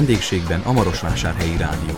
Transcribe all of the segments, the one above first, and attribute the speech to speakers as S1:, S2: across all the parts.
S1: Vendégségben a Marosvásárhelyi Rádió.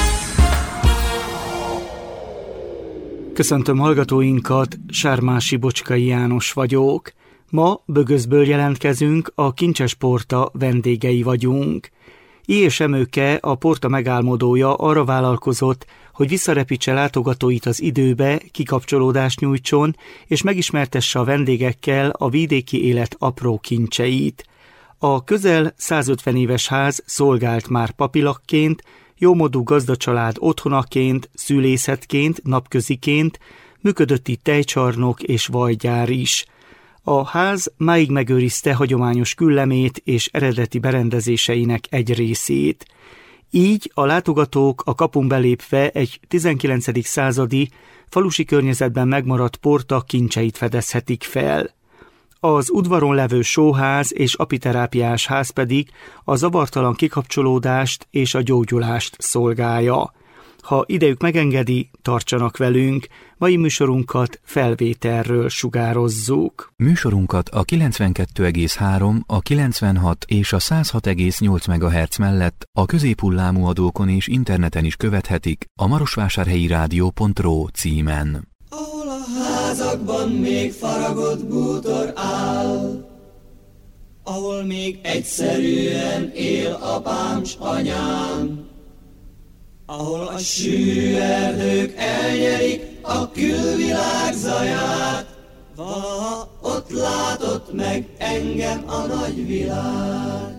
S2: Köszöntöm hallgatóinkat, Sármási Bocskai János vagyok. Ma Bögözből jelentkezünk, a Kincses Porta vendégei vagyunk. I. Emőke, a porta megálmodója arra vállalkozott, hogy visszarepítse látogatóit az időbe, kikapcsolódást nyújtson, és megismertesse a vendégekkel a vidéki élet apró kincseit. A közel 150 éves ház szolgált már papilakként, jómodú gazdacsalád otthonaként, szülészetként, napköziként, működött itt tejcsarnok és vajgyár is. A ház máig megőrizte hagyományos küllemét és eredeti berendezéseinek egy részét. Így a látogatók a kapun belépve egy 19. századi, falusi környezetben megmaradt porta kincseit fedezhetik fel. Az udvaron levő sóház és apiterápiás ház pedig a zavartalan kikapcsolódást és a gyógyulást szolgálja. Ha idejük megengedi, tartsanak velünk, mai műsorunkat felvételről sugározzuk.
S1: Műsorunkat a 92,3, a 96 és a 106,8 MHz mellett a középhullámú adókon és interneten is követhetik a marosvásárhelyirádió.ro címen.
S3: Ahol a házakban még faragott bútor áll, ahol még egyszerűen él apám s anyám, ahol a sűrű erdők elnyerik a külvilág zaját, valaha ott látott meg engem a nagyvilág.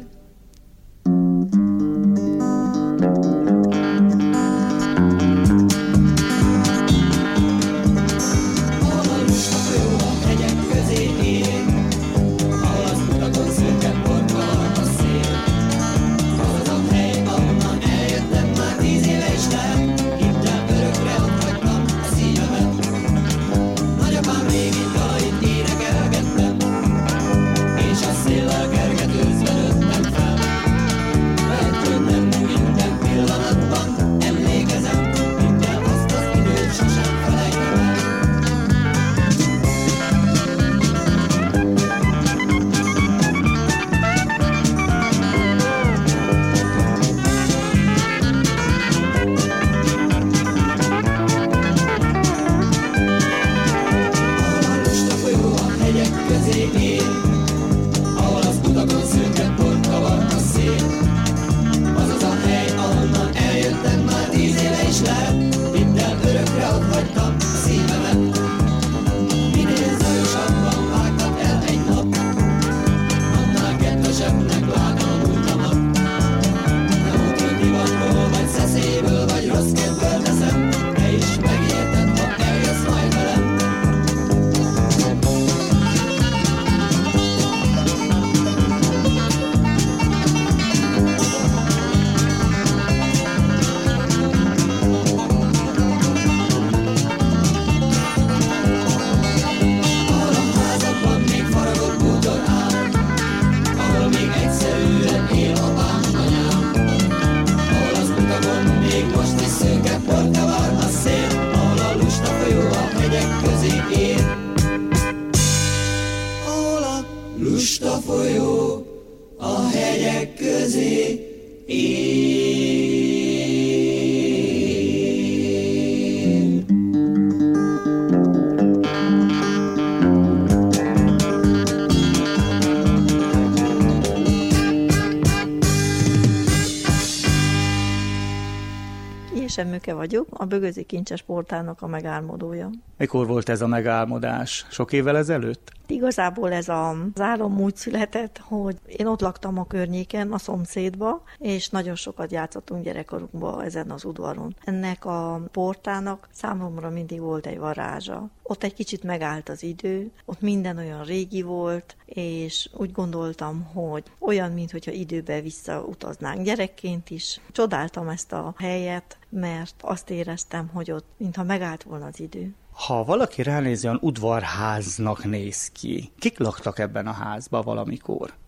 S4: Emőke vagyok, a Bögözi Kincses Portának a megálmodója.
S2: Mikor volt ez a megálmodás? Sok évvel ezelőtt?
S4: Igazából ez az álom úgy született, hogy én ott laktam a környéken, a szomszédba, és nagyon sokat játszottunk gyerekkorunkban ezen az udvaron. Ennek a portának számomra mindig volt egy varázsa. Ott egy kicsit megállt az idő, ott minden olyan régi volt, és úgy gondoltam, hogy olyan, mintha időbe visszautaznánk gyerekként is. Csodáltam ezt a helyet, mert azt éreztem, hogy ott mintha megállt volna az idő.
S2: Ha valaki ránéz, olyan udvarháznak néz ki. Kik laktak ebben a házban valamikor?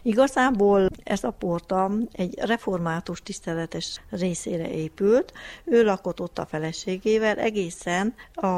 S4: Igazából ez a porta egy református tiszteletes részére épült. Ő lakott ott a feleségével egészen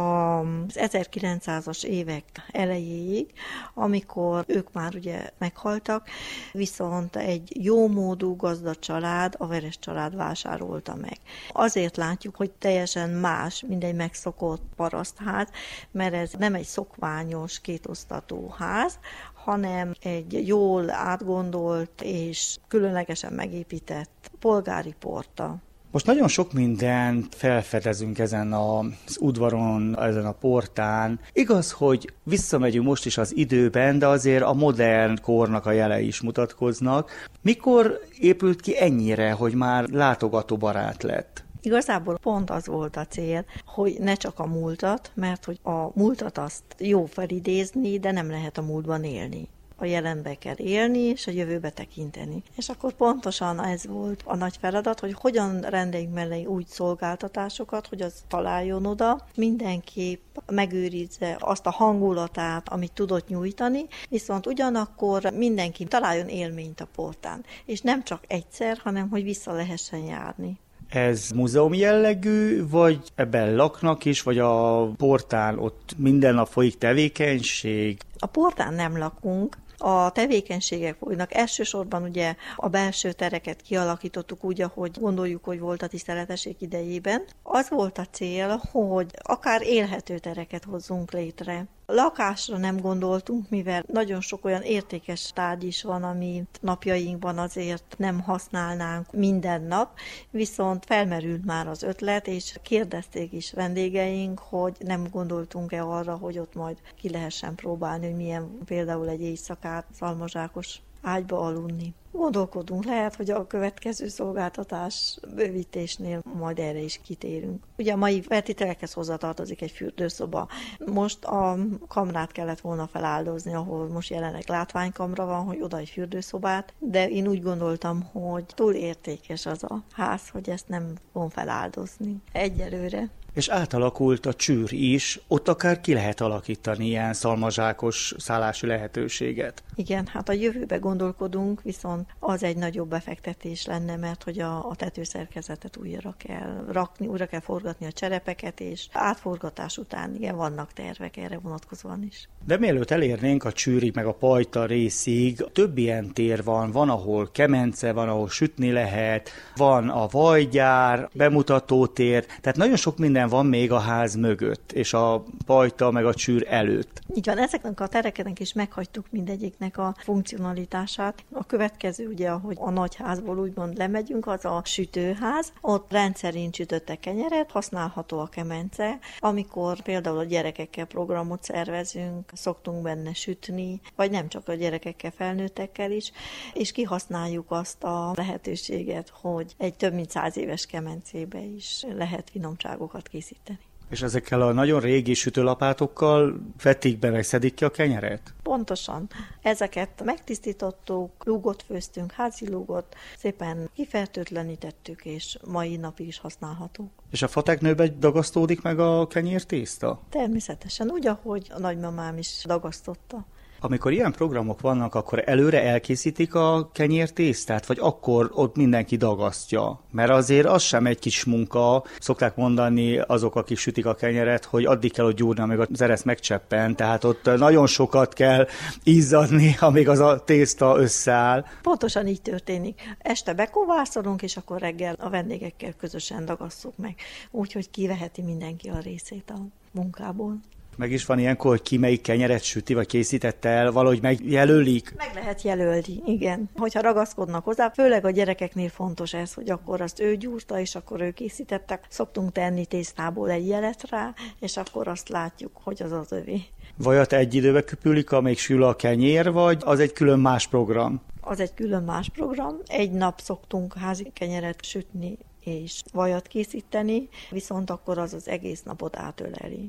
S4: az 1900-as évek elejéig, amikor ők már ugye meghaltak, viszont egy jómódú gazda család, a Veres család vásárolta meg. Azért látjuk, hogy teljesen más, mint egy megszokott parasztház, mert ez nem egy szokványos kétosztatú ház, hanem egy jól átgondolt és különlegesen megépített polgári porta.
S2: Most nagyon sok mindent felfedezünk ezen az udvaron, ezen a portán. Igaz, hogy visszamegyünk most is az időben, de azért a modern kornak a jelei is mutatkoznak. Mikor épült ki ennyire, hogy már látogatóbarát lett?
S4: Igazából pont az volt a cél, hogy ne csak a múltat, mert hogy a múltat azt jó felidézni, de nem lehet a múltban élni. A jelenbe kell élni, és a jövőbe tekinteni. És akkor pontosan ez volt a nagy feladat, hogy hogyan rendeljünk mellé úgy szolgáltatásokat, hogy az találjon oda, mindenképp megőrizze azt a hangulatát, amit tudott nyújtani, viszont ugyanakkor mindenki találjon élményt a portán. És nem csak egyszer, hanem hogy vissza lehessen járni.
S2: Ez múzeum jellegű, vagy ebben laknak is, vagy a portán ott minden nap folyik tevékenység?
S4: A portán nem lakunk, a tevékenységek folynak. Elsősorban ugye a belső tereket kialakítottuk úgy, ahogy gondoljuk, hogy volt a tiszteletesség idejében. Az volt a cél, hogy akár élhető tereket hozzunk létre. Lakásra nem gondoltunk, mivel nagyon sok olyan értékes tárgy is van, amit napjainkban azért nem használnánk minden nap, viszont felmerült már az ötlet, és kérdezték is vendégeink, hogy nem gondoltunk-e arra, hogy ott majd ki lehessen próbálni, hogy milyen például egy éjszakát szalmazsákos ágyba aludni. Gondolkodunk, lehet, hogy a következő szolgáltatás bővítésnél majd erre is kitérünk. Ugye a mai feltételekhez hozzátartozik egy fürdőszoba. Most a kamrát kellett volna feláldozni, ahol most jelenleg látványkamra van, hogy oda egy fürdőszobát, de én úgy gondoltam, hogy túl értékes az a ház, hogy ezt nem fogom feláldozni egyelőre.
S2: És átalakult a csűr is, ott akár ki lehet alakítani ilyen szalmazsákos szállási lehetőséget.
S4: Igen, hát a jövőbe gondolkodunk, viszont az egy nagyobb befektetés lenne, mert hogy a tetőszerkezetet újra kell rakni, újra kell forgatni a cserepeket, és átforgatás után igen, vannak tervek erre vonatkozóan is.
S2: De mielőtt elérnénk a csűrig, meg a pajta részig, több ilyen tér van, ahol kemence, van, ahol sütni lehet, van a vajgyár, bemutatótér, tehát nagyon sok minden van még a ház mögött, és a pajta meg a csűr előtt.
S4: Így van, ezeknek a tereknek is meghagytuk mindegyiknek a funkcionalitását. A következő ugye, ahogy a nagyházból úgymond lemegyünk, az a sütőház. Ott rendszerint sütöttek kenyeret, használható a kemence. Amikor például a gyerekekkel programot szervezünk, szoktunk benne sütni, vagy nem csak a gyerekekkel, felnőttekkel is, és kihasználjuk azt a lehetőséget, hogy egy több mint 100 éves kemencébe is lehet finomságokat készíteni.
S2: És ezekkel a nagyon régi sütőlapátokkal vetik be, meg szedik ki a kenyeret?
S4: Pontosan. Ezeket megtisztítottuk, lúgot főztünk, házi lúgot, szépen kifertőtlenítettük, és mai napig is használhatók.
S2: És a fateknőben dagasztódik meg a kenyértészta?
S4: Természetesen, úgy, ahogy a nagymamám is dagasztotta.
S2: Amikor ilyen programok vannak, akkor előre elkészítik a kenyértésztát, vagy akkor ott mindenki dagasztja? Mert azért az sem egy kis munka. Szokták mondani azok, akik sütik a kenyeret, hogy addig kell ott gyúrni, amíg az ereszt megcseppen, tehát ott nagyon sokat kell izzadni, amíg az a tészta összeáll.
S4: Pontosan így történik. Este bekovászolunk, és akkor reggel a vendégekkel közösen dagasszuk meg. Úgyhogy kiveheti mindenki a részét a munkából.
S2: Meg is van ilyenkor, hogy ki melyik kenyeret süti, vagy készítette el, valahogy megjelölik?
S4: Meg lehet jelölni, igen. Hogyha ragaszkodnak hozzá, főleg a gyerekeknél fontos ez, hogy akkor azt ő gyúrta, és akkor ő készítette. Szoktunk tenni tésztából egy jelet rá, és akkor azt látjuk, hogy az az övé.
S2: Vajat egy időbe küpülik, amíg sül a kenyér, vagy az egy külön más program?
S4: Az egy külön más program. Egy nap szoktunk házi kenyeret sütni és vajat készíteni, viszont akkor az egész napot átöleli.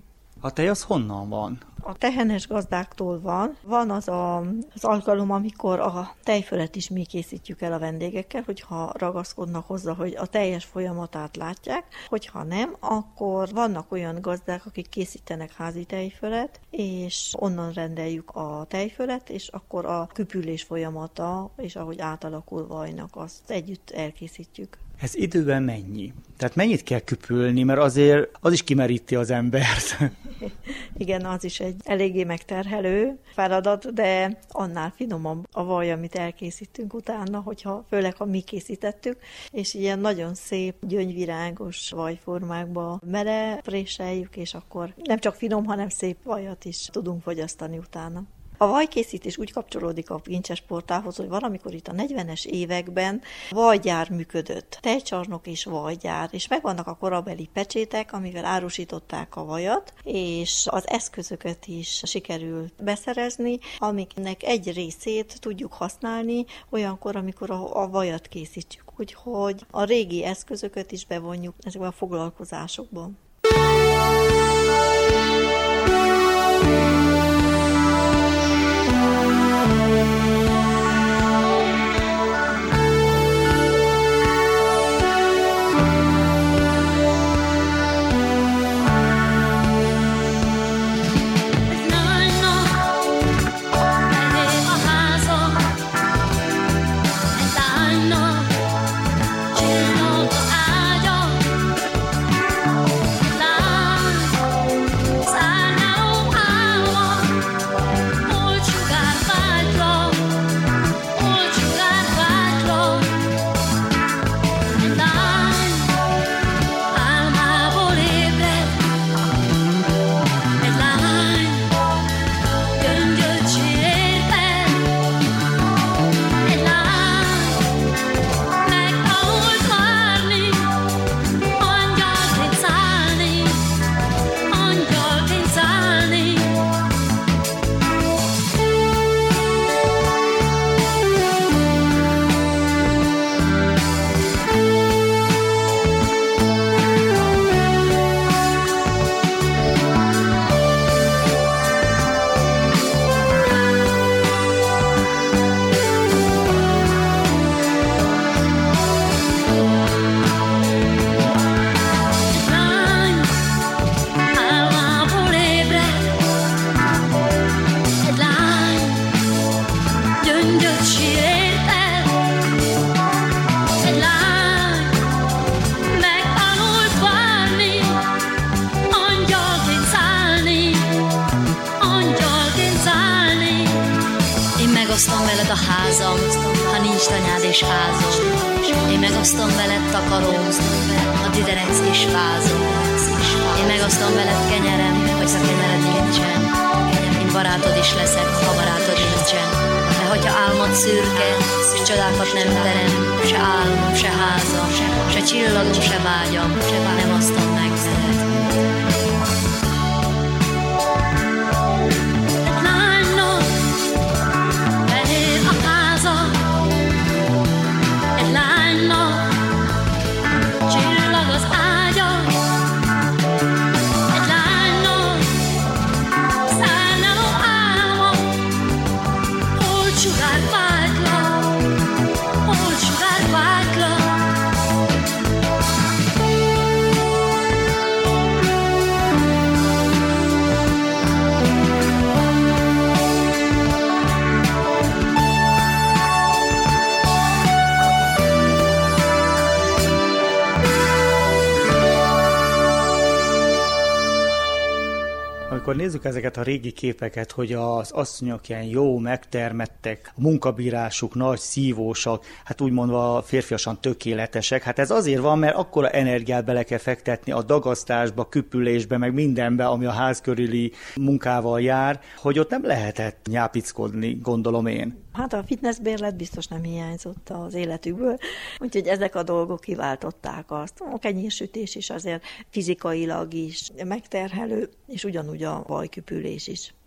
S2: A tej az honnan van?
S4: A tehenes gazdáktól van. Van az alkalom, amikor a tejfölet is mi készítjük el a vendégekkel, hogyha ragaszkodnak hozzá, hogy a teljes folyamatát látják. Hogyha nem, akkor vannak olyan gazdák, akik készítenek házi tejfölet, és onnan rendeljük a tejfölet, és akkor a küpülés folyamata, és ahogy átalakul vajnak, azt együtt elkészítjük.
S2: Ez időben mennyi? Tehát mennyit kell küpülni, mert azért az is kimeríti az embert.
S4: Igen, az is egy eléggé megterhelő feladat, de annál finomabb a vaj, amit elkészítünk utána, főleg ha mi készítettük, és ilyen nagyon szép, gyöngyvirágos vajformákba melepréseljük, és akkor nem csak finom, hanem szép vajat is tudunk fogyasztani utána. A vajkészítés úgy kapcsolódik a kincsesportához, hogy valamikor itt a 40-es években vajgyár működött. Tejcsarnok és vajgyár, és megvannak a korabeli pecsétek, amivel árusították a vajat, és az eszközöket is sikerült beszerezni, amiknek egy részét tudjuk használni olyankor, amikor a vajat készítjük. Úgyhogy a régi eszközöket is bevonjuk ezekben a foglalkozásokban.
S5: megosztom veled a házam, ha nincs tanyád és házom. Én megosztom veled takarom, ha diderecsz és fázom. Én megosztom veled kenyerem, hogyha kenyered nincsen. Én barátod is leszek, ha barátod nincsen. De hogyha álmod szürke, és csodákat nem terem, se álmom, se házam, se csillagom, se vágyam, nem osztom meg veled.
S2: Amikor nézzük ezeket a régi képeket, hogy az asszonyok ilyen jó, megtermettek, a munkabírásuk nagy, szívósak, hát úgy mondva férfiasan tökéletesek. Hát ez azért van, mert akkora energiát bele kell fektetni a dagasztásba, küpülésbe, meg mindenbe, ami a ház körüli munkával jár, hogy ott nem lehetett nyápickodni, gondolom én.
S4: Hát a fitnessbérlet biztos nem hiányzott az életükből, úgyhogy ezek a dolgok kiváltották azt. A kenyérsütés is azért fizikailag is megterhelő, és ugyanúgy a vajküpülés is.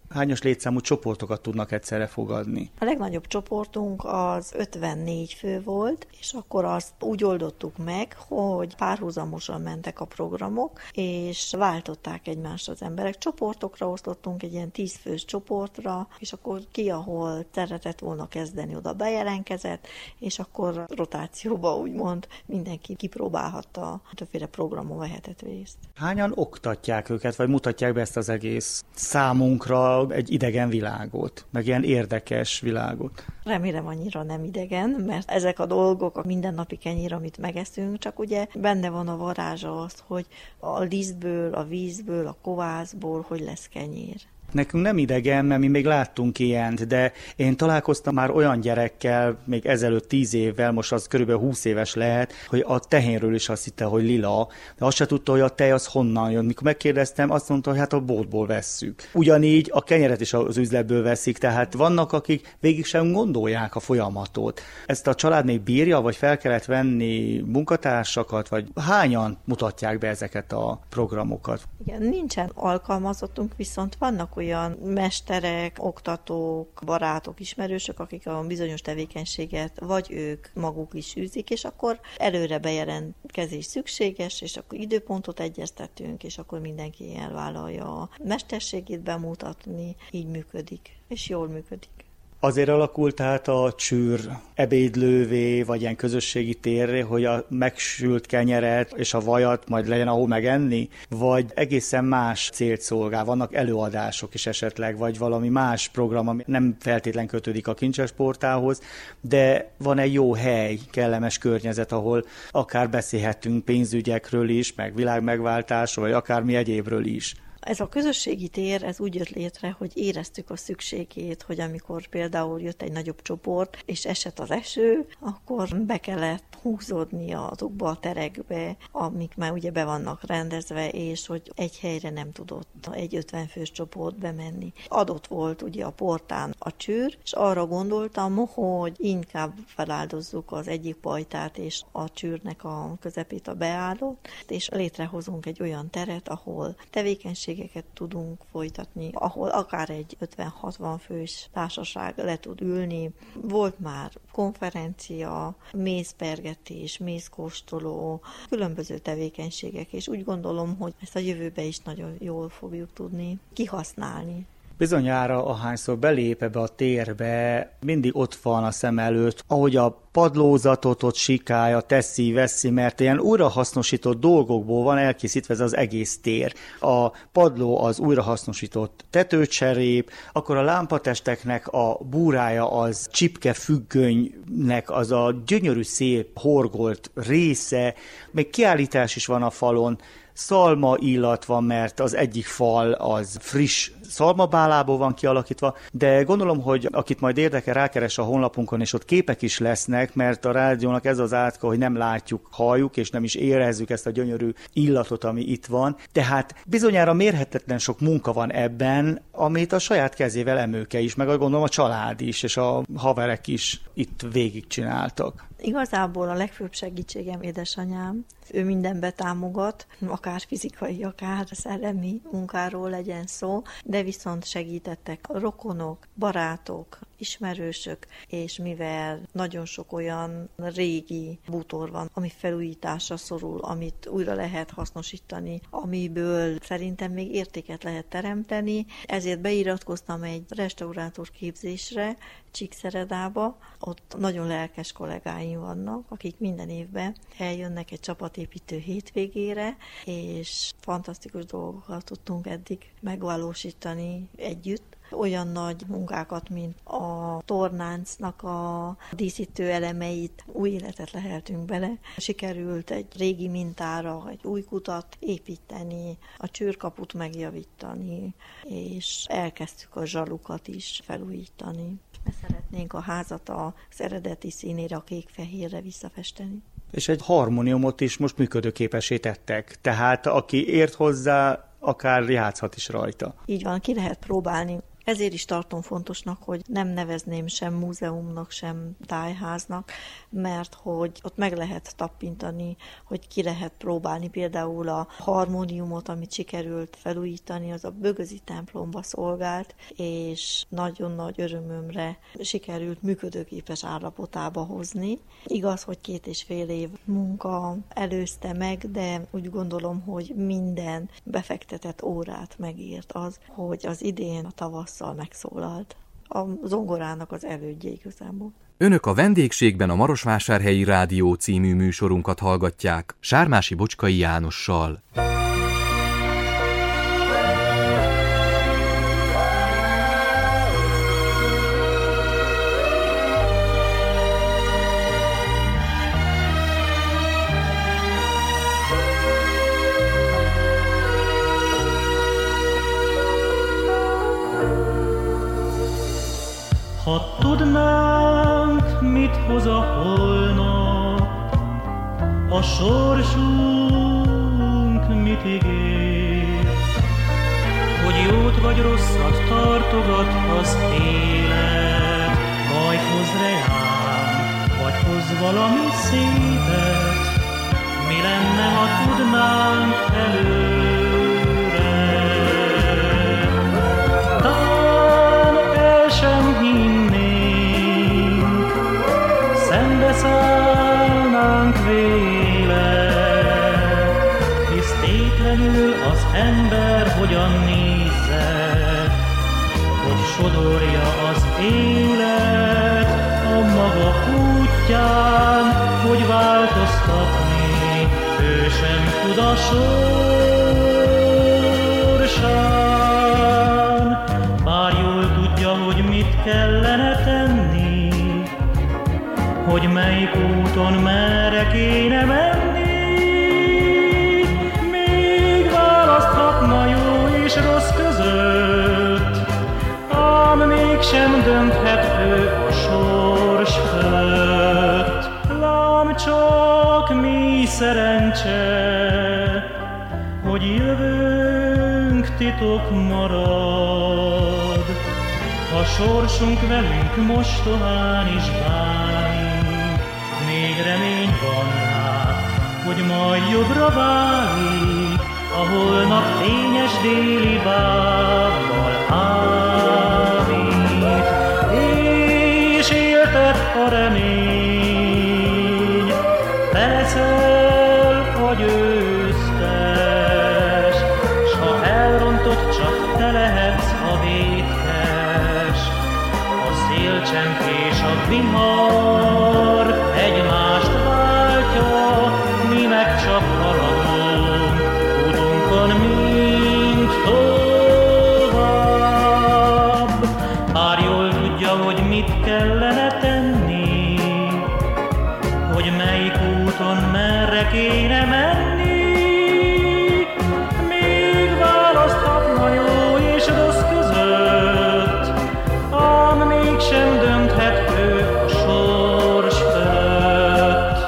S2: Hányas létszámú csoportokat tudnak egyszerre fogadni?
S4: A legnagyobb csoportunk az 54 fő volt, és akkor azt úgy oldottuk meg, hogy párhuzamosan mentek a programok, és váltották egymást az emberek. Csoportokra osztottunk egy ilyen 10 fős csoportra, és akkor ki, ahol szeretett volna kezdeni, oda bejelentkezett, és akkor rotációba úgymond mindenki kipróbálhatta, többféle programon vehetett részt.
S2: Hányan oktatják őket, vagy mutatják be ezt az egész számunkra egy idegen világot, meg ilyen érdekes világot?
S4: Remélem annyira nem idegen, mert ezek a dolgok, a mindennapi kenyér, amit megeszünk, csak ugye benne van a varázsa az, hogy a lisztből, a vízből, a kovászból hogy lesz kenyér.
S2: Nekünk nem idegen, mert mi még láttunk ilyent, de én találkoztam már olyan gyerekkel, még ezelőtt 10 évvel, most az körülbelül 20 éves lehet, hogy a tehénről is azt hitte, hogy lila, de azt se tudta, hogy a tej az honnan jön. Mikor megkérdeztem, azt mondta, hogy hát a boltból vesszük. Ugyanígy a kenyeret is az üzletből veszik, tehát vannak, akik végig sem gondolják a folyamatot. Ezt a család még bírja, vagy fel kellett venni munkatársakat, vagy hányan mutatják be ezeket a programokat?
S4: Igen, nincsen alkalmazottunk, viszont vannak olyan mesterek, oktatók, barátok, ismerősök, akik a bizonyos tevékenységet vagy ők maguk is űzik, és akkor előre bejelentkezés szükséges, és akkor időpontot egyeztetünk, és akkor mindenki elvállalja a mesterségét bemutatni, így működik, és jól működik.
S2: Azért alakult át a csűr ebédlővé, vagy ilyen közösségi térré, hogy a megsült kenyeret és a vajat majd legyen ahol megenni, vagy egészen más célt szolgál, vannak előadások is esetleg, vagy valami más program, ami nem feltétlen kötődik a Kincses Portához, de van egy jó hely, kellemes környezet, ahol akár beszélhetünk pénzügyekről is, meg világmegváltásról, vagy akármi egyébről is.
S4: Ez a közösségi tér, ez úgy jött létre, hogy éreztük a szükségét, hogy amikor például jött egy nagyobb csoport, és esett az eső, akkor be kellett húzódni azokba a terekbe, amik már ugye be vannak rendezve, és hogy egy helyre nem tudott egy 50 fős csoport bemenni. Adott volt ugye a portán a csűr, és arra gondoltam, hogy inkább feláldozzuk az egyik pajtát és a csűrnek a közepét a beállót, és létrehozunk egy olyan teret, ahol tevékenységeket tudunk folytatni, ahol akár egy 50-60 fős társaság le tud ülni. Volt már konferencia, mézpergetés, mézkóstoló, különböző tevékenységek, és úgy gondolom, hogy ezt a jövőben is nagyon jól fogjuk tudni kihasználni.
S2: Bizonyára, ahányszor belép ebbe a térbe, mindig ott van a szem előtt, ahogy a padlózatot ott sikálja, veszi, mert ilyen újrahasznosított dolgokból van elkészítve ez az egész tér. A padló az újrahasznosított tetőcserép, akkor a lámpatesteknek a búrája az csipkefüggönynek az a gyönyörű szép horgolt része, még kiállítás is van a falon, szalma illat van, mert az egyik fal az friss szalmabálából van kialakítva, de gondolom, hogy akit majd érdekel, rákeres a honlapunkon, és ott képek is lesznek, mert a rádiónak ez az átka, hogy nem látjuk, halljuk, és nem is érezzük ezt a gyönyörű illatot, ami itt van. Tehát bizonyára mérhetetlen sok munka van ebben, amit a saját kezével Emőke is, meg gondolom a család is, és a haverek is itt végigcsináltak.
S4: Igazából a legfőbb segítségem édesanyám. Ő mindenbe támogat, akár fizikai, akár szellemi munkáról legyen szó, de viszont segítettek a rokonok, barátok, ismerősök, és mivel nagyon sok olyan régi bútor van, ami felújításra szorul, amit újra lehet hasznosítani, amiből szerintem még értéket lehet teremteni, ezért beiratkoztam egy restaurátor képzésre Csíkszeredába. Ott nagyon lelkes kollégáim vannak, akik minden évben eljönnek egy csapatépítő hétvégére, és fantasztikus dolgokat tudtunk eddig megvalósítani együtt. Olyan nagy munkákat, mint a tornáncnak a díszítő elemeit, új életet leheltünk bele. Sikerült egy régi mintára egy új kutat építeni, a csőrkaput megjavítani, és elkezdtük a zsalukat is felújítani. Szeretnénk a házat az eredeti színére, a kék-fehérre visszafesteni.
S2: És egy harmóniumot is most működőképessé tettek, tehát aki ért hozzá, akár játszhat is rajta.
S4: Így van, ki lehet próbálni Ezért is tartom fontosnak, hogy nem nevezném sem múzeumnak, sem tájháznak, mert hogy ott meg lehet tappintani, hogy ki lehet próbálni. Például a harmóniumot, amit sikerült felújítani, az a Bögözi templomba szolgált, és nagyon nagy örömömre sikerült működőképes állapotába hozni. Igaz, hogy 2,5 év munka előzte meg, de úgy gondolom, hogy minden befektetett órát megért az, hogy az idén a tavasszal megszólalt. A zongorának az elődje igazából.
S1: Önök a vendégségben a Marosvásárhelyi Rádió című műsorunkat hallgatják Sármási Bocskai Jánossal.
S6: Ha tudnánk, mit hoz a holnap, a sorsunk mit ígér, hogy jót vagy rosszat tartogat az élet, majd hoz reám, vagy hoz valami szépet, mi lenne, ha tudnánk előre. Sem hinnénk, szembeszállnánk véle, hisz tétlenül az ember hogyan nézze, hogy sodorja az élet a maga útján, hogy változtatni ő sem tud a sorsán. Bár jól tudja, hogy mit kellene tenni, hogy melyik úton merre kéne menni, még választhatna jó és rossz között, ám mégsem dönthet ő a sors fölött. Lám csak mi szerencse, hogy jövőnk titok marad, a sorsunk velünk mostohán is bánik, még remény van rá, hogy majd jobbra válik, a holnap fényes déli bábbal ámít, és éltet a remény, te leszel a győztes, s ha elrontott, csak te lehetsz a vétkes. A szélcsempés, a vihar egymást váltja, mi meg csak haladunk utunkon mind tovább. Bár jól tudja, hogy mit kellene tenni, hogy melyik úton merre kéne menni, még választhatna jó és rossz között, ám mégsem dönthet ő a sors fölött.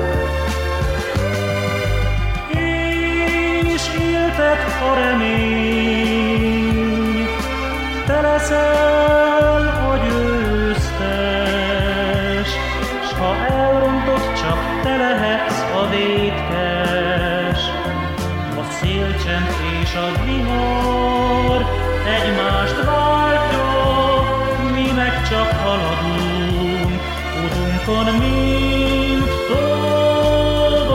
S6: És éltet a remény, te leszel a győztes, s ha elrontott, csak te lehetsz a vétkes. A szélcsend és a vihar egymást váltja, mi meg csak haladunk utunkon mind tovább.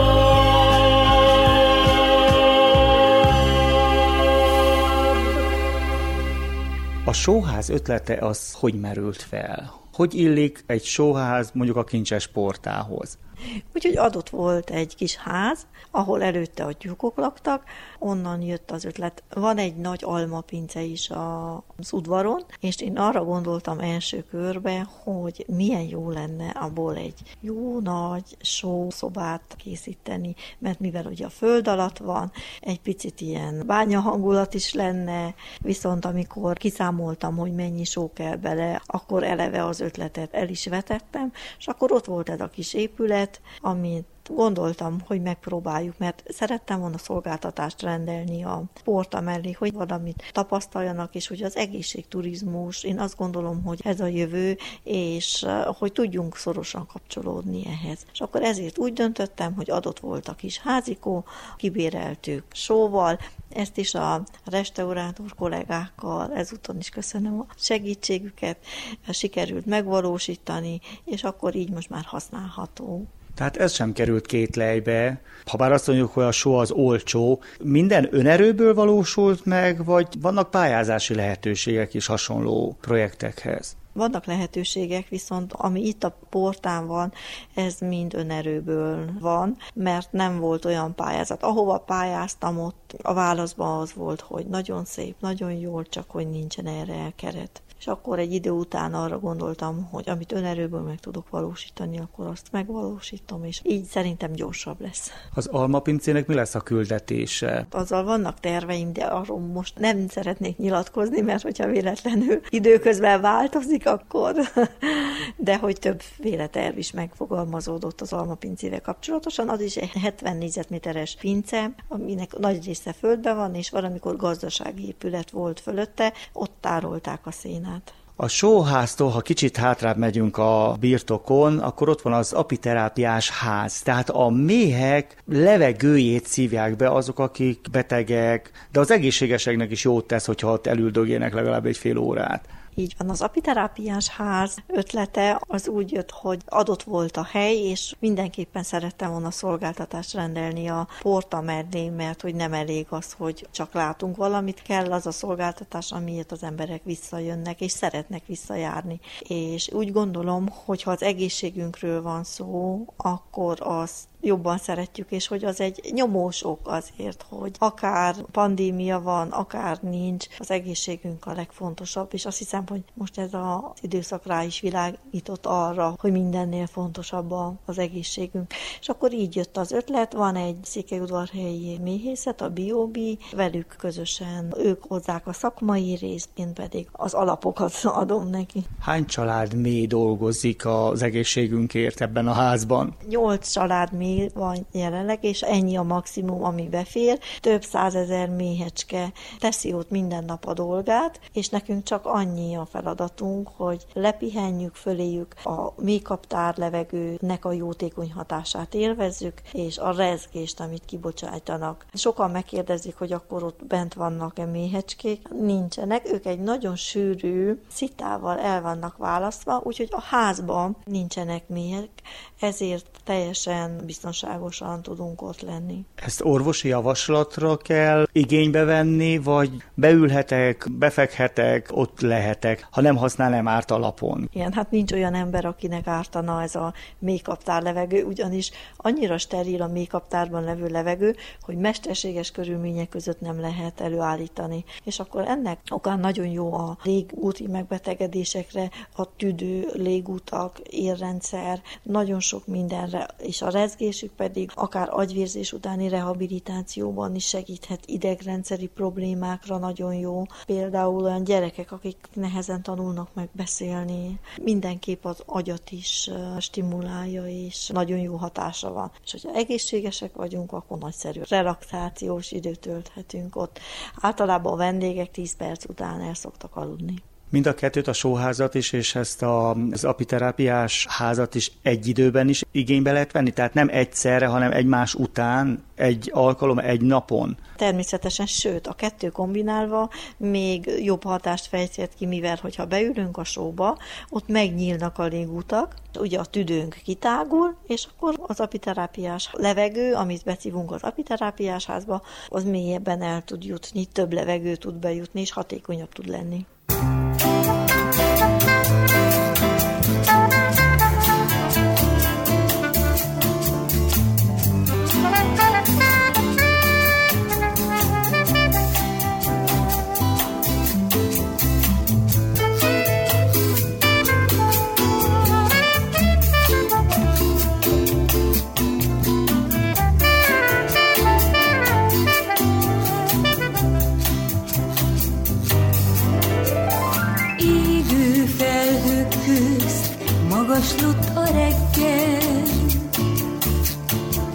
S2: A sóház ötlete az hogy merült fel? Hogy illik egy sóház mondjuk a Kincses Portához?
S4: Úgyhogy adott volt egy kis ház, ahol előtte a tyúkok laktak, onnan jött az ötlet. Van egy nagy almapince is az udvaron, és én arra gondoltam első körbe, hogy milyen jó lenne abból egy jó nagy sószobát készíteni, mert mivel ugye a föld alatt van, egy picit ilyen bánya hangulat is lenne, viszont amikor kiszámoltam, hogy mennyi só kell bele, akkor eleve az ötletet el is vetettem, és akkor ott volt ez a kis épület, amit gondoltam, hogy megpróbáljuk, mert szerettem volna szolgáltatást rendelni a porta mellé, hogy valamit tapasztaljanak, és hogy az egészségturizmus, én azt gondolom, hogy ez a jövő, és hogy tudjunk szorosan kapcsolódni ehhez. És akkor ezért úgy döntöttem, hogy adott volt a kis házikó, kibéreltük sóval, ezt is a restaurátor kollégákkal, ezúton is köszönöm a segítségüket, sikerült megvalósítani, és akkor így most már használható.
S2: Tehát ez sem került két lejbe. Habár azt mondjuk, hogy a só az olcsó, minden önerőből valósult meg, vagy vannak pályázási lehetőségek is hasonló projektekhez?
S4: Vannak lehetőségek, viszont ami itt a portán van, ez mind önerőből van, mert nem volt olyan pályázat. Ahova pályáztam, ott a válaszban az volt, hogy nagyon szép, nagyon jól, csak hogy nincsen erre keret. És akkor egy idő után arra gondoltam, hogy amit önerőből meg tudok valósítani, akkor azt megvalósítom, és így szerintem gyorsabb lesz.
S2: Az Almapincének mi lesz a küldetése?
S4: Azzal vannak terveim, de arról most nem szeretnék nyilatkozni, mert hogyha véletlenül időközben változik, akkor de hogy többféle terv is megfogalmazódott az Almapincével kapcsolatosan. Az is egy 70 négyzetméteres pince, aminek nagy része földben van, és valamikor gazdasági épület volt fölötte, ott tárolták a szénát.
S2: A sóháztól, ha kicsit hátrább megyünk a birtokon, akkor ott van az apiterápiás ház. Tehát a méhek levegőjét szívják be azok, akik betegek, de az egészségeseknek is jót tesz, hogyha ott elüldögélnek legalább egy fél órát.
S4: Így van, az apiterápiás ház ötlete az úgy jött, hogy adott volt a hely, és mindenképpen szerettem volna szolgáltatást rendelni a porta mellé, mert hogy nem elég az, hogy csak látunk valamit, kell az a szolgáltatás, amiért az emberek visszajönnek, és szeretnek visszajárni. És úgy gondolom, hogy ha az egészségünkről van szó, akkor azt jobban szeretjük, és hogy az egy nyomós ok azért, hogy akár pandémia van, akár nincs, az egészségünk a legfontosabb, és azt hiszem, hogy most ez az időszak rá is világított arra, hogy mindennél fontosabb az egészségünk. És akkor így jött az ötlet, van egy székelyudvarhelyi méhészet, a Biobi, velük közösen ők hozzák a szakmai részt, én pedig az alapokat adom neki.
S2: Hány családméh dolgozik az egészségünkért ebben a házban?
S4: 8 családméh van jelenleg, és ennyi a maximum, ami befér. Több 100 000 méhecske teszi ott minden nap a dolgát, és nekünk csak annyi a feladatunk, hogy lepihenjük, föléjük a méhkaptár levegőnek a jótékony hatását élvezzük, és a rezgést, amit kibocsájtanak. Sokan megkérdezik, hogy akkor ott bent vannak-e méhecskék. Nincsenek, ők egy nagyon sűrű szitával el vannak választva, úgyhogy a házban nincsenek méhek, ezért teljesen biztonságosan tudunk ott lenni.
S2: Ezt orvosi javaslatra kell igénybe venni, vagy beülhetek, befekhetek, ott lehetek, ha nem használ, nem árt alapon?
S4: Igen, hát nincs olyan ember, akinek ártana ez a méhkaptár levegő, ugyanis annyira steril a méhkaptárban levő levegő, hogy mesterséges körülmények között nem lehet előállítani. És akkor ennek okán nagyon jó a légúti megbetegedésekre, a tüdő, légútak, érrendszer, nagyon sok mindenre, és a rezgésük pedig akár agyvérzés utáni rehabilitációban is segíthet, idegrendszeri problémákra nagyon jó. Például olyan gyerekek, akik nehezen tanulnak meg beszélni, mindenképp az agyat is stimulálja, és nagyon jó hatása van. És hogyha egészségesek vagyunk, akkor nagyszerű relaxációs időt tölthetünk ott. Általában a vendégek 10 perc után el szoktak aludni.
S2: Mind a kettőt, a sóházat is, és ezt az apiterápiás házat is egy időben is igénybe lehet venni? Tehát nem egyszerre, hanem egymás után, egy alkalom, egy napon?
S4: Természetesen, sőt, a kettő kombinálva még jobb hatást fejthet ki, mivel hogyha beülünk a sóba, ott megnyílnak a légútak, ugye a tüdőnk kitágul, és akkor az apiterápiás levegő, amit beszívunk az apiterápiás házba, az mélyebben el tud jutni, több levegő tud bejutni, és hatékonyabb tud lenni.
S7: Magaslott a reggel,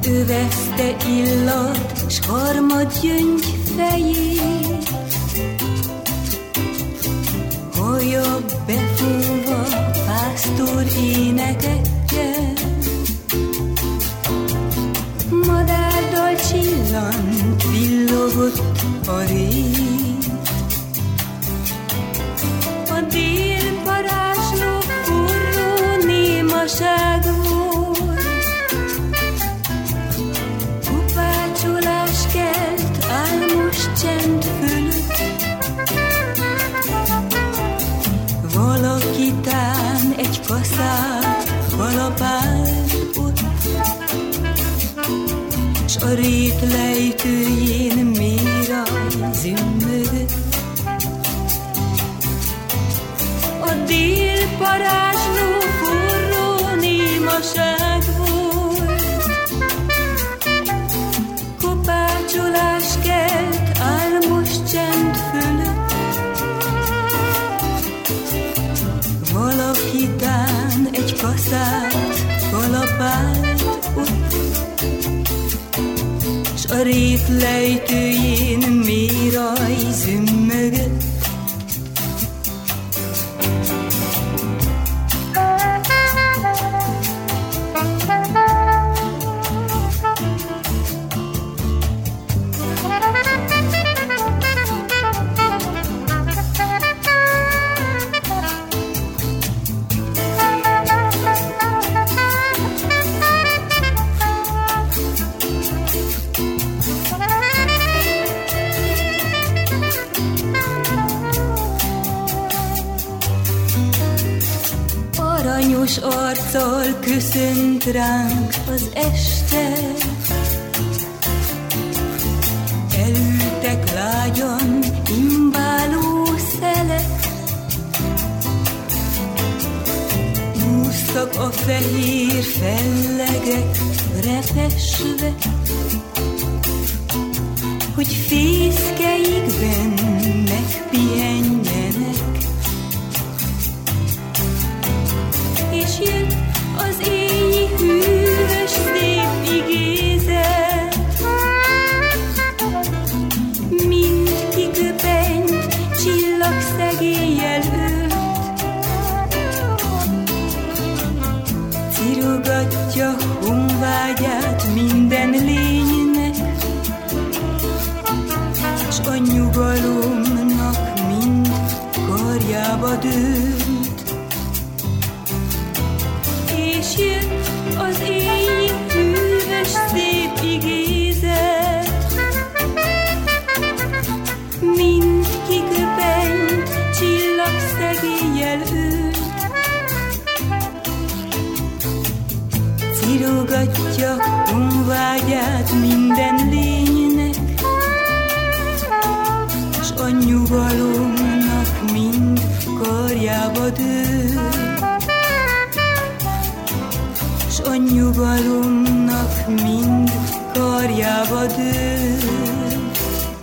S7: Öveszte illat, s harmadgyöngy fejét. Haja befújva pásztor énekekkel, madárdal csillant, villogott a rét. A délparázsló forró némaság volt, kopácsolás kelt álmos csend fölött. Valaki tán egy kaszát kalapált ott, s a rét lejtőjén méraj zümmögött. A délparázsló forró némaság volt, kopácsolás kelt álmos csend fölött. Valaki tán egy kaszát kalapált ott, s a rét lejtőjén méraj zümmögött. Aranyos arccal köszönt ránk az este, elültek lágyan imbáló szelek, úsztak a fehér fellegek repesve, hogy fészkeikben megpihenjenek. És jön az éjjel hűvös szép igézet, mind kiköpenyt csillagszegéllyel ölt. Cirogatja honvágyát minden lénynek, s a nyugalomnak mind karjába dőlt. És jön az éjjel hűvös szép igézet, mind kiköpenyt csillagszegéllyel ölt. Cirogatja honvágyát minden lénynek, s a nyugalomnak mind karjába dőlt. S a nyugalomnak mind karjába dőlt.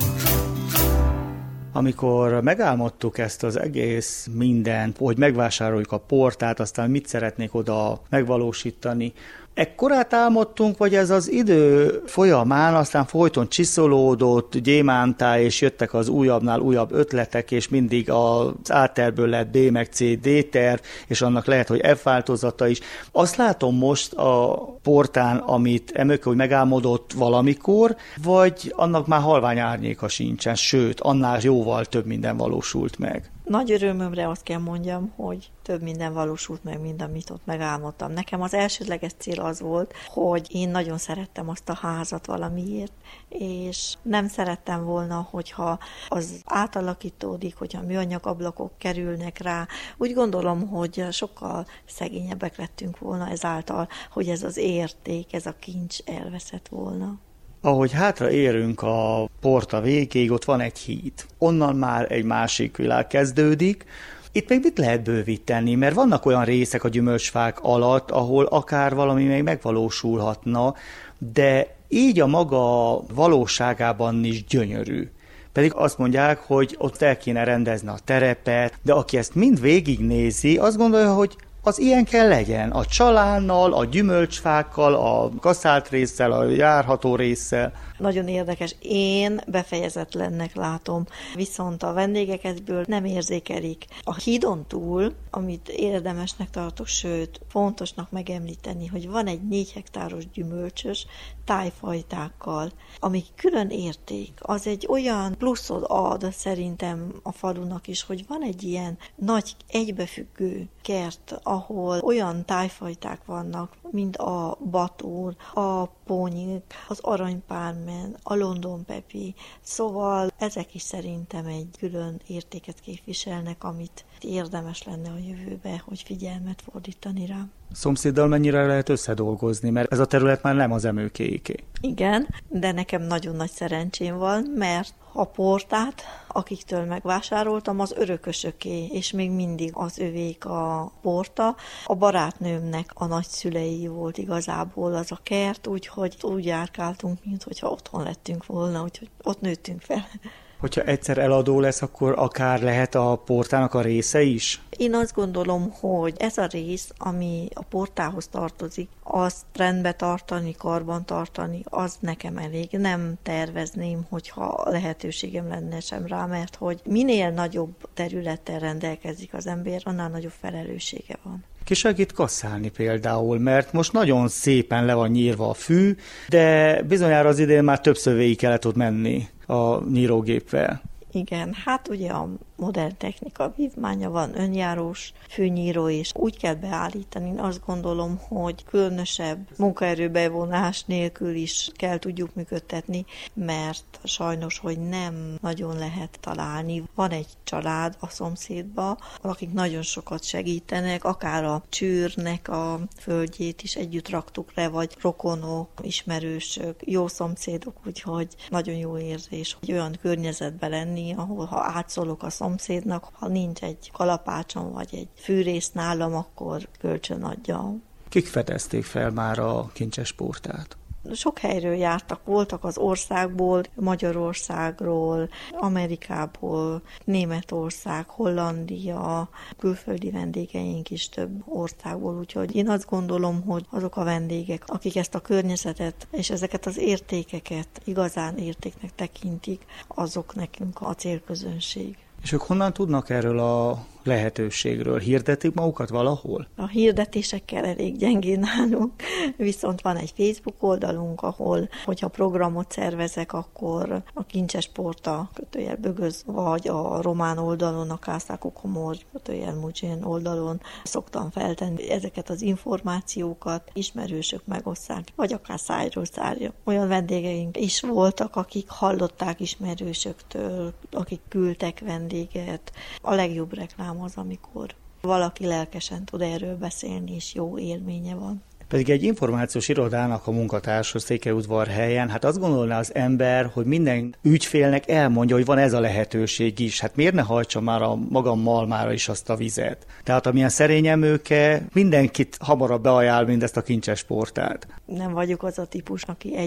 S2: Amikor megálmodtuk ezt az egész mindent, hogy megvásároljuk a portát, aztán mit szeretnék oda megvalósítani, ekkorát álmodtunk, vagy ez az idő folyamán aztán folyton csiszolódott, gyémántá, és jöttek az újabbnál újabb ötletek, és mindig az A-tervből lett B meg C, D-terv, és annak lehet, hogy F változata is. Azt látom most a portán, amit emöke, hogy megálmodott valamikor, vagy annak már halvány árnyéka sincsen, sőt, annál jóval több minden valósult meg.
S4: Nagy örömömre azt kell mondjam, hogy több minden valósult meg, mint amit ott megálmodtam. Nekem az elsődleges cél az volt, hogy én nagyon szerettem azt a házat valamiért, és nem szerettem volna, hogyha az átalakítódik, hogyha műanyag ablakok kerülnek rá. Úgy gondolom, hogy sokkal szegényebbek lettünk volna ezáltal, hogy ez az érték, ez a kincs elveszett volna.
S2: Ahogy hátra érünk a porta végéig, ott van egy híd. Onnan már egy másik világ kezdődik. Itt még mit lehet bővíteni, mert vannak olyan részek a gyümölcsfák alatt, ahol akár valami még megvalósulhatna, de így a maga valóságában is gyönyörű. Pedig azt mondják, hogy ott el kéne rendezni a terepet, de aki ezt mind végignézi, azt gondolja, hogy az ilyen kell legyen. A csalánnal, a gyümölcsfákkal, a kaszált résszel, a járható résszel.
S4: Nagyon érdekes. Én befejezetlennek látom, viszont a vendégek ebből nem érzékelik. A hídon túl, amit érdemesnek tartok, sőt, fontosnak megemlíteni, hogy van egy 4 hektáros gyümölcsös tájfajtákkal, ami külön érték. Az egy olyan pluszod ad szerintem a falunak is, hogy van egy ilyen nagy egybefüggő kert, ahol olyan tájfajták vannak, mint a batór, a pónyik, az aranypármen, a London pepi. Szóval ezek is szerintem egy külön értéket képviselnek, amit érdemes lenne a jövőbe, hogy figyelmet fordítani rá.
S2: Szomszéddal mennyire lehet összedolgozni, mert ez a terület már nem az emőkéiké.
S4: Igen, de nekem nagyon nagy szerencsém van, mert a portát, akiktől megvásároltam, az örökösöké, és még mindig az övék a porta. A barátnőmnek a nagyszülei volt igazából az a kert, úgyhogy úgy járkáltunk, mintha otthon lettünk volna, úgyhogy ott nőttünk fel.
S2: Hogyha egyszer eladó lesz, akkor akár lehet a portának a része is?
S4: Én azt gondolom, hogy ez a rész, ami a portához tartozik, azt rendbe tartani, karban tartani, az nekem elég. Nem tervezném, hogyha lehetőségem lenne sem rá, mert hogy minél nagyobb területtel rendelkezik az ember, annál nagyobb felelőssége van.
S2: Ki segít kasszálni például, mert most nagyon szépen le van nyírva a fű, de bizonyára az idén már többször végig kellett ott menni a nyírógéppel.
S4: Igen, hát ugye a modern technika vívmánya van, önjárós fűnyíró, és úgy kell beállítani, azt gondolom, hogy különösebb munkaerőbevonás nélkül is kell tudjuk működtetni, mert sajnos, hogy nem nagyon lehet találni. Van egy család a szomszédba, akik nagyon sokat segítenek, akár a csűrnek a földjét is együtt raktuk le, vagy rokonok, ismerősök, jó szomszédok, úgyhogy nagyon jó érzés, hogy olyan környezetben lenni, ahol ha átszólok a szomszédnak, ha nincs egy kalapácsom vagy egy fűrész nálam, akkor kölcsön adja.
S2: Kik fedezték fel már a kincses portát?
S4: Sok helyről jártak, voltak az országból, Magyarországról, Amerikából, Németország, Hollandia, külföldi vendégeink is több országból, úgyhogy én azt gondolom, hogy azok a vendégek, akik ezt a környezetet és ezeket az értékeket igazán értéknek tekintik, azok nekünk a célközönség.
S2: És ők honnan tudnak erről a lehetőségről? Hirdetik magukat valahol?
S4: A hirdetésekkel elég gyengén állunk, viszont van egy Facebook oldalunk, ahol, hogyha programot szervezek, akkor a Kincses Porta _Bögöz, vagy a román oldalon, a Kászák Komor _Mudzsén oldalon szoktam feltenni ezeket az információkat, ismerősök megosszák, vagy akár szájról szájra. Olyan vendégeink is voltak, akik hallották ismerősöktől, akik küldtek vendéget. A legjobb reklám az, amikor valaki lelkesen tud erről beszélni, és jó élménye van.
S2: Pedig egy információs irodának a munkatársa Székelyudvarhelyen, hát azt gondolná az ember, hogy minden ügyfélnek elmondja, hogy van ez a lehetőség is. Hát miért ne hajtsa már a magam malmára is azt a vizet? Tehát amilyen szerény emőke, mindenkit hamarabb beajánl mindezt a kincses portát.
S4: Nem vagyok az a típus,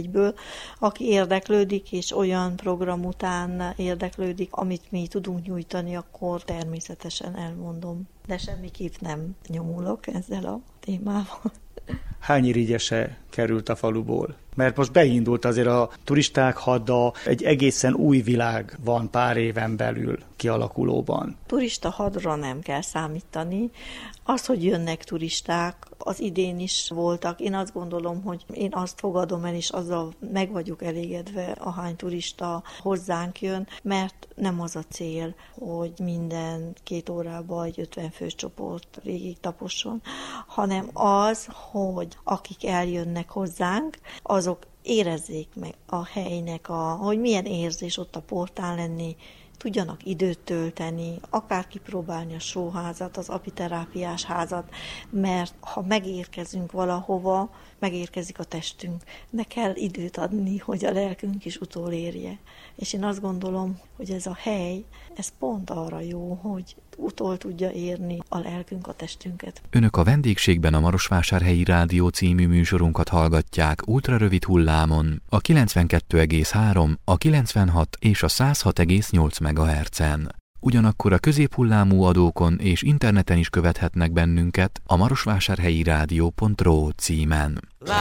S4: aki érdeklődik, és olyan program után érdeklődik, amit mi tudunk nyújtani, akkor természetesen elmondom. De semmiképp nem nyomulok ezzel a témával.
S2: Hány irigyese került a faluból? Mert most beindult azért a turisták hadda, egy egészen új világ van pár éven belül kialakulóban.
S4: Turista hadra nem kell számítani. Az, hogy jönnek turisták, az idén is voltak. Én azt gondolom, hogy én azt fogadom el, és azzal meg vagyok elégedve, ahány turista hozzánk jön, mert nem az a cél, hogy minden 2 órában egy 50 fős csoport végig taposson, hanem az, hogy akik eljönnek hozzánk, azok érezzék meg a helynek, hogy milyen érzés ott a portán lenni, tudjanak időt tölteni, akár kipróbálni a sóházat, az apiterápiás házat, mert ha megérkezünk valahova, megérkezik a testünk, de kell időt adni, hogy a lelkünk is utolérje. És én azt gondolom, hogy ez a hely, ez pont arra jó, hogy utol tudja érni a lelkünk a testünket.
S1: Önök a vendégségben a Marosvásárhelyi Rádió című műsorunkat hallgatják ultrarövid hullámon, a 92,3, a 96 és a 106,8 MHz-en. ugyanakkor a középhullámú adókon és interneten is követhetnek bennünket a marosvásárhelyi rádió.ro címen.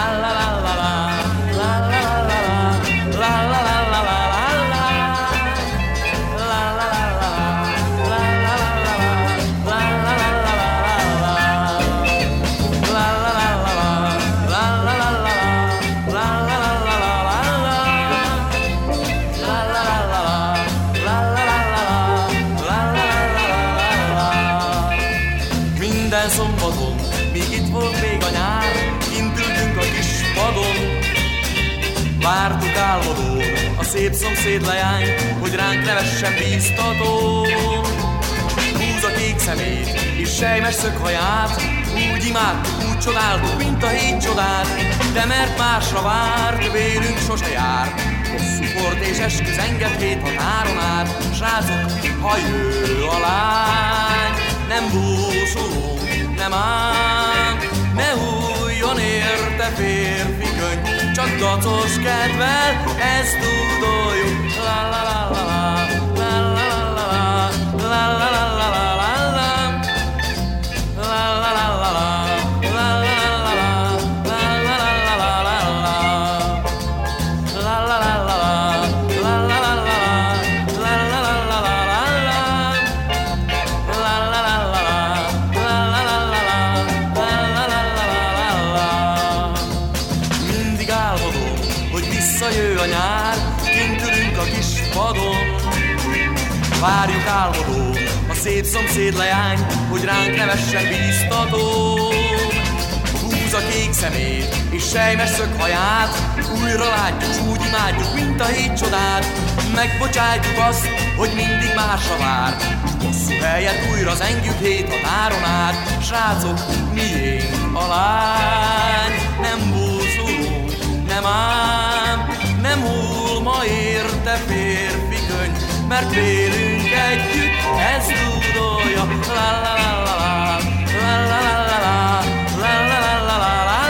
S8: Szombaton, míg itt volt még a nyár, kint ültünk a kis padon. Vártuk álmodón a szép szomszéd leány, hogy ránk nevessen bíztatón. Húz a kék szemét és sejmes szökhaját, úgy imádtuk, úgy csodáltuk, mint a hét csodát. De mert másra várt, vélünk sose járt, hosszú port és esküz enged 7 határon át. Srácok, ha jő a lány, nem búsulunk, nem ám, ne hújjon érte férfi könyv, csak dacos kedvel, ezt tudoljuk. La la la la la la la la la la la la Várjuk álmodón a szép szomszéd leány, hogy ránk nevessen bíztatón. Húz a kék szemét és sejmes szökhaját, újra látjuk, úgy imádjuk, mint a hét csodát. Megbocsátjuk azt, hogy mindig másra vár, hosszú helyet újra zengjük 7 határon át. Srácok, miénk a lány, nem búsulunk, nem ám, nem hull ma érte férfi könyv, mert vélünk együtt, ez tudolja. La la la la la la la la la la la la la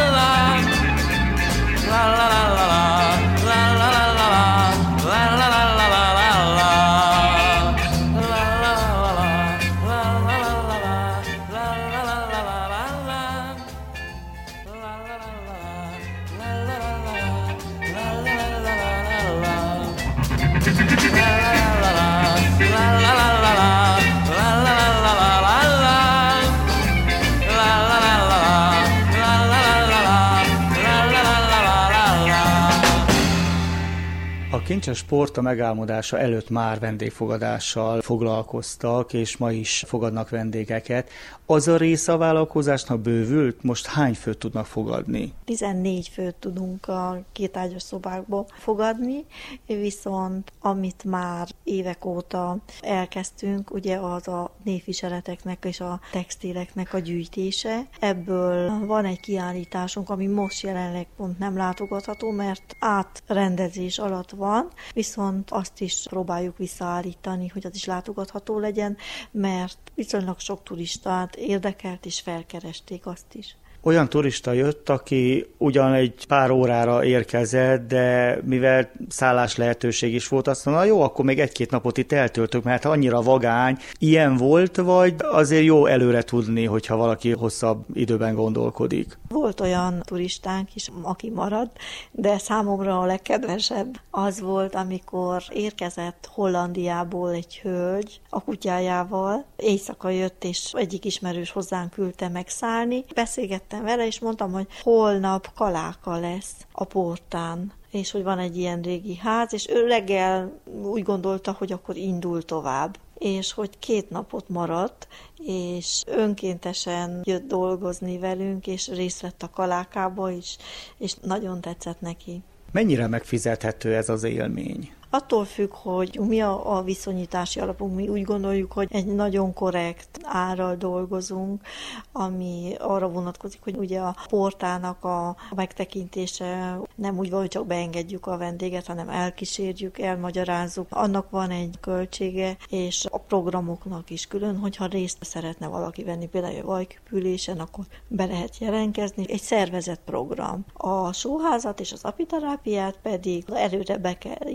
S2: A Kincses Sport a megálmodása előtt már vendégfogadással foglalkoztak, és ma is fogadnak vendégeket. Az a része a vállalkozásnak bővült? Most hány főt tudnak fogadni?
S4: 14 főt tudunk a kétágyas szobákba fogadni, viszont amit már évek óta elkezdtünk, ugye az a névviseleteknek és a textileknek a gyűjtése. Ebből van egy kiállításunk, ami most jelenleg pont nem látogatható, mert átrendezés alatt van, viszont azt is próbáljuk visszaállítani, hogy az is látogatható legyen, mert viszonylag sok turistát érdekelt, és felkeresték azt is.
S2: Olyan turista jött, aki ugyan egy pár órára érkezett, de mivel szállás lehetőség is volt, azt mondta, jó, akkor még 1-2 napot itt eltöltök, mert annyira vagány. Ilyen volt, vagy azért jó előre tudni, hogyha valaki hosszabb időben gondolkodik?
S4: Volt olyan turistánk is, aki maradt, de számomra a legkedvesebb az volt, amikor érkezett Hollandiából egy hölgy a kutyájával. Éjszaka jött, és egyik ismerős hozzánk küldte megszállni. Beszélgettem vele, és mondtam, hogy holnap kaláka lesz a portán, és hogy van egy ilyen régi ház, és ő reggel úgy gondolta, hogy akkor indul tovább, és hogy 2 napot maradt, és önkéntesen jött dolgozni velünk, és részt vett a kalákába is, és nagyon tetszett neki.
S2: Mennyire megfizethető ez az élmény?
S4: Attól függ, hogy mi a viszonyítási alapunk. Mi úgy gondoljuk, hogy egy nagyon korrekt árral dolgozunk, ami arra vonatkozik, hogy ugye a portának a megtekintése nem úgy van, hogy csak beengedjük a vendéget, hanem elkísérjük, elmagyarázzuk. Annak van egy költsége, és a programoknak is külön, hogyha részt szeretne valaki venni, például a vajküpülésen, akkor be lehet jelentkezni. Egy szervezett program. A sóházat és az apiterápiát pedig előre be kell jelentkezni,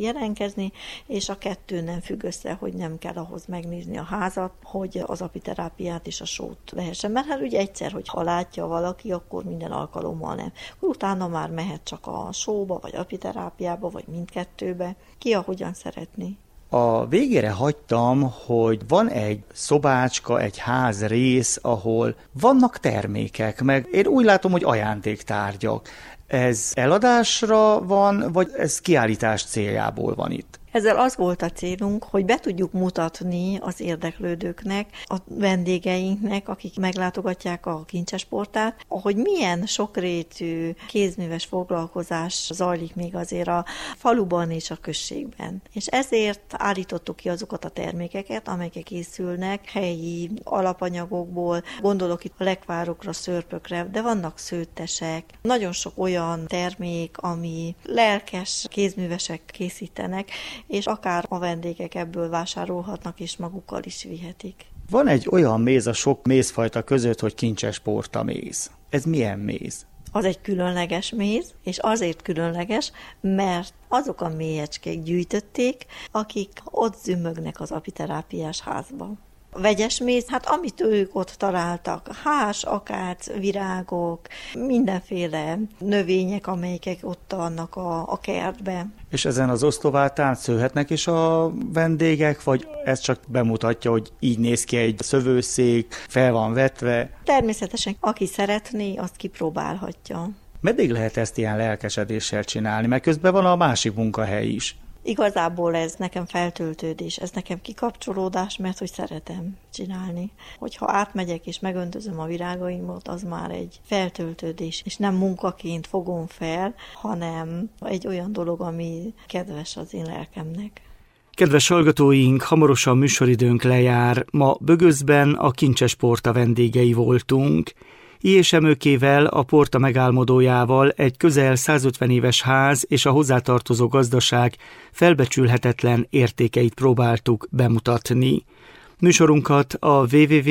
S4: végezni, és a kettő nem függ össze, hogy nem kell ahhoz megnézni a házat, hogy az apiterápiát és a sót lehessen. Mert hát ugye egyszer, hogy ha látja valaki, akkor minden alkalommal nem. Utána már mehet csak a sóba, vagy apiterápiába, vagy mindkettőbe. Ki ahogyan szeretné.
S2: A végére hagytam, hogy van egy szobácska, egy házrész, ahol vannak termékek, meg én úgy látom, hogy ajándéktárgyak. Ez eladásra van, vagy ez kiállítás céljából van itt?
S4: Ezzel az volt a célunk, hogy be tudjuk mutatni az érdeklődőknek, a vendégeinknek, akik meglátogatják a Kincsesportát, hogy milyen sokrétű kézműves foglalkozás zajlik még azért a faluban és a községben. És ezért állítottuk ki azokat a termékeket, amelyek készülnek helyi alapanyagokból, gondolok itt a lekvárokra, szörpökre, de vannak szőttesek, nagyon sok olyan termék, ami lelkes kézművesek készítenek, és akár a vendégek ebből vásárolhatnak, és magukkal is vihetik.
S2: Van egy olyan méz a sok mézfajta között, hogy Kincsesporta méz. Ez milyen méz?
S4: Az egy különleges méz, és azért különleges, mert azok a méhecskék gyűjtötték, akik ott zümmögnek az apiterápiás házban. A vegyes méz, hát amit ők ott találtak, hás, akác, virágok, mindenféle növények, amelyek ott vannak a kertben.
S2: És ezen az oszlovátán szőhetnek is a vendégek, vagy ez csak bemutatja, hogy így néz ki egy szövőszék, fel van vetve?
S4: Természetesen, aki szeretné, azt kipróbálhatja.
S2: Meddig lehet ezt ilyen lelkesedéssel csinálni? Mert közben van a másik munkahely is.
S4: Igazából ez nekem feltöltődés, ez nekem kikapcsolódás, mert hogy szeretem csinálni. Hogyha átmegyek és megöntözöm a virágaimat, az már egy feltöltődés, és nem munkaként fogom fel, hanem egy olyan dolog, ami kedves az én lelkemnek.
S2: Kedves hallgatóink, hamarosan műsoridőnk lejár. Ma Bögözben a Kincsesporta vendégei voltunk. I.és Emőkével, a Porta megálmodójával egy közel 150 éves ház és a hozzátartozó gazdaság felbecsülhetetlen értékeit próbáltuk bemutatni. Műsorunkat a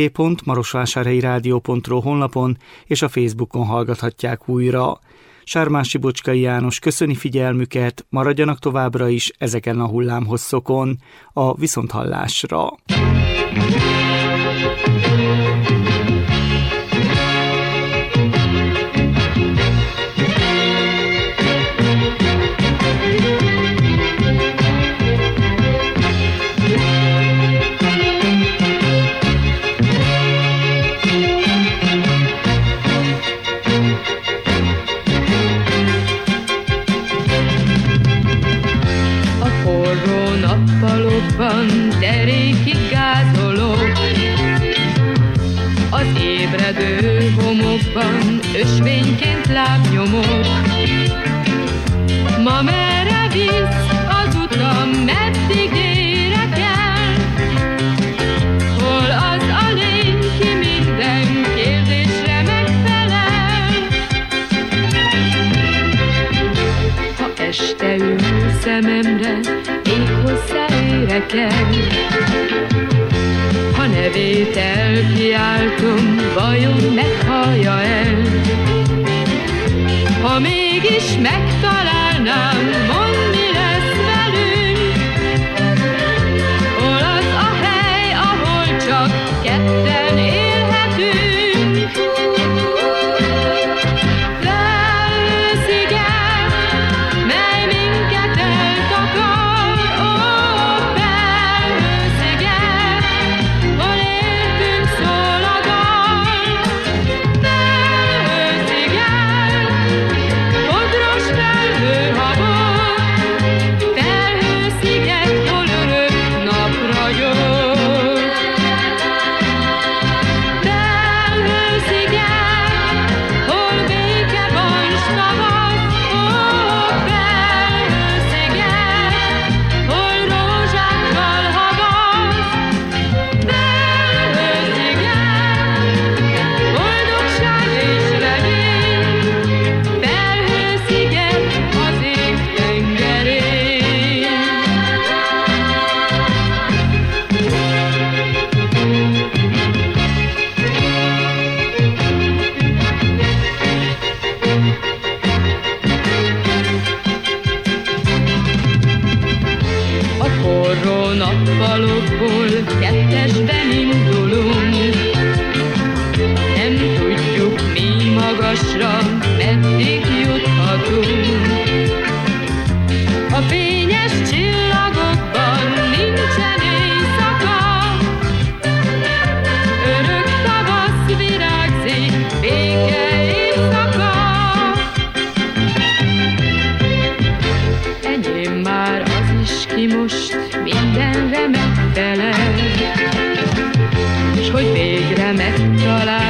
S2: www.marosvásárhelyi-rádió.ro honlapon és a Facebookon hallgathatják újra. Sármási Bocskai János köszöni figyelmüket, maradjanak továbbra is ezeken a hullámhosszokon. A viszonthallásra!
S7: Derékig gázolok, az ébredő homokban ösvényként lábnyomok. Ma merre visz az utam, meddig érek el? Hol az a lény, ki minden kérdésre megfelel? Ha este ül szememre, ég hozzáérek el. Ha nevét elkiáltom, vajon meghallja el? Ha mégis megtalálnám, mondd, mi lesz velünk? Hol az a hely, ahol csak ketten élhetünk? Felsziget, mely minket eltakar. Podros felhő magasra, meddig juthatunk. A fényes csillagokban nincsen éjszaka, örök tavasz virágzik, béke éjszaka. Enyém már az is, ki most mindenre megfelel, s hogy végre megtalál